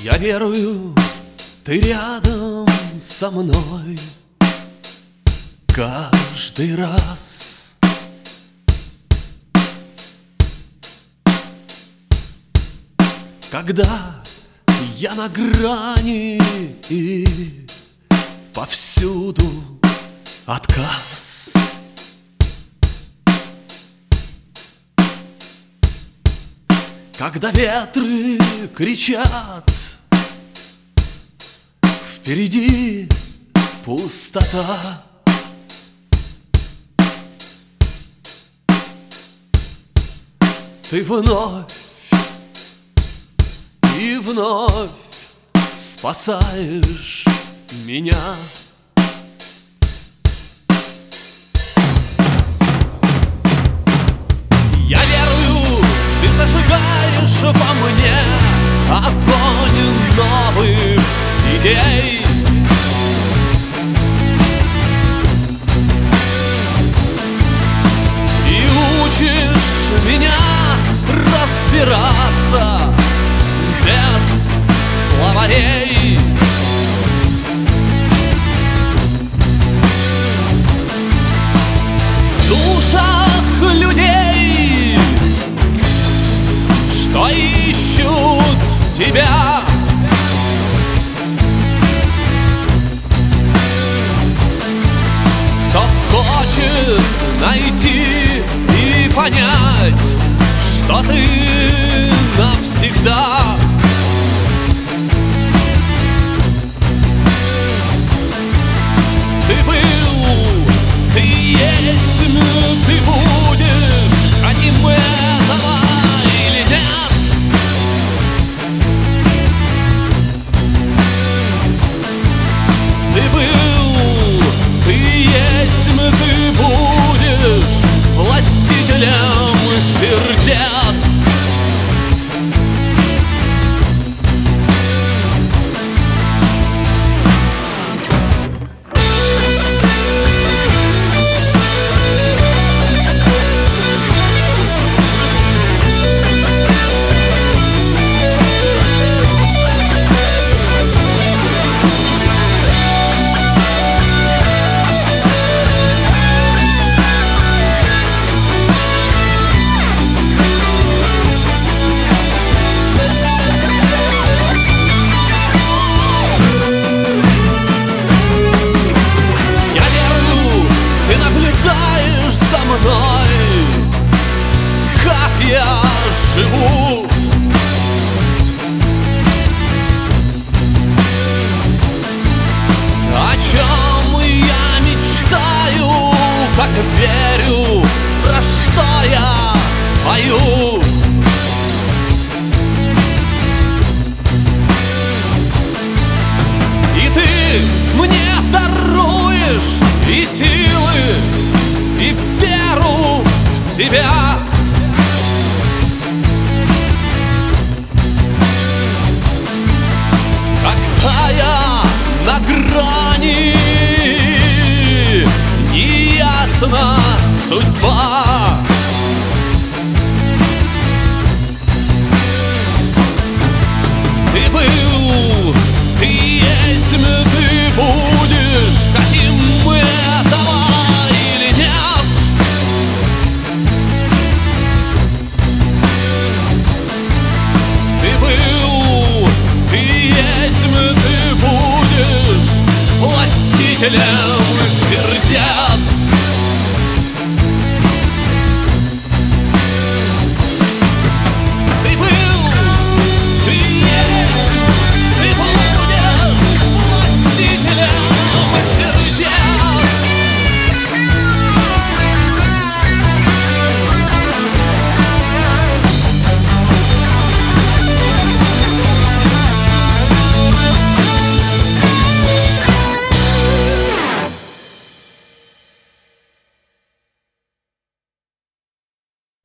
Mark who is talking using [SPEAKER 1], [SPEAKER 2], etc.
[SPEAKER 1] Я верую, ты рядом со мной каждый раз. Когда я на грани и повсюду отказ. Когда ветры кричат, впереди пустота. Ты вновь и вновь спасаешь меня. Я верую, ты зажигаешь во мне огонь новых идей. И учишь меня разбираться без словарей. В душах людей, что ищут тебя, кто хочет найти и понять, что ты навсегда. Ты был, ты есть, ты будешь, хотим мы этого или нет. Ты был, ты есть, ты будешь властителем сердец. Как я живу, о чем я мечтаю, как верю, про что я пою. И ты мне даруешь и силы, и веру в себя. Когда я на грани, неясна судьба. Ты был, ты есть, ты будешь, хотим мы этого или нет. Ты был, ты есть, ты будешь властителем